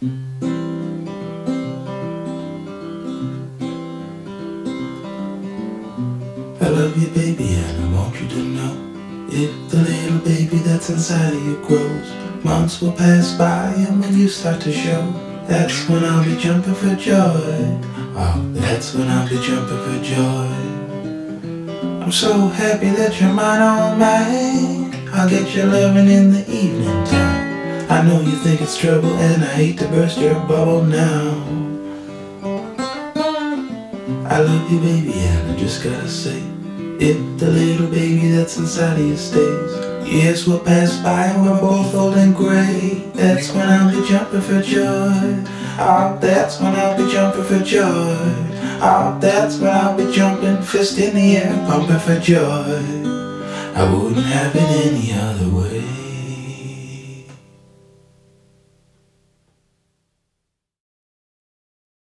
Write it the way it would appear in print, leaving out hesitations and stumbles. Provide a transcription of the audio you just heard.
I love you, baby, and I want you to know, if the little baby that's inside of you grows, months will pass by, and when you start to show, that's when I'll be jumping for joy. Oh, that's when I'll be jumping for joy. I'm so happy that you're mine, all mine. I'll get your loving in the evening time. I know you think it's trouble, and I hate to burst your bubble now. I love you, baby, and I just gotta say, if the little baby that's inside of you stays, years will pass by and we're both old and gray. That's when I'll be jumping for joy. Oh, that's when I'll be jumping for joy. Oh, that's when I'll be jumping, fist in the air, pumping for joy. I wouldn't have it any other way.